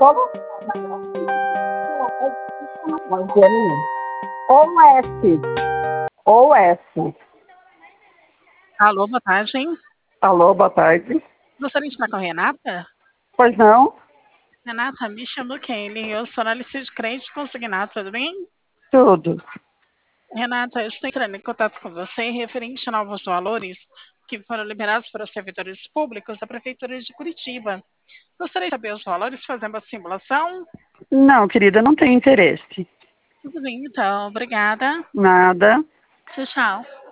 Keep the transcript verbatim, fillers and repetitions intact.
Ou S. Ou S. Alô, boa tarde. Alô, boa tarde. Gostaria de falar com a Renata? Pois não? Renata, me chamo Kelly. Eu sou analista de crédito consignado, tudo bem? Tudo. Renata, eu estou entrando em contato com você referente a novos valores que foram liberados para os servidores públicos da Prefeitura de Curitiba. Gostaria de saber os valores, fazer uma simulação? Não, querida, não tenho interesse. Tudo bem, então. Obrigada. Nada. Tchau, tchau.